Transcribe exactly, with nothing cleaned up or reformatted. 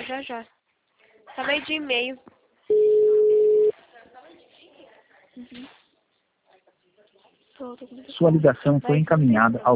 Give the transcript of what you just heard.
já, já, já. Acabei de e-mail. Uhum. Tô, tô com... Sua ligação foi encaminhada ao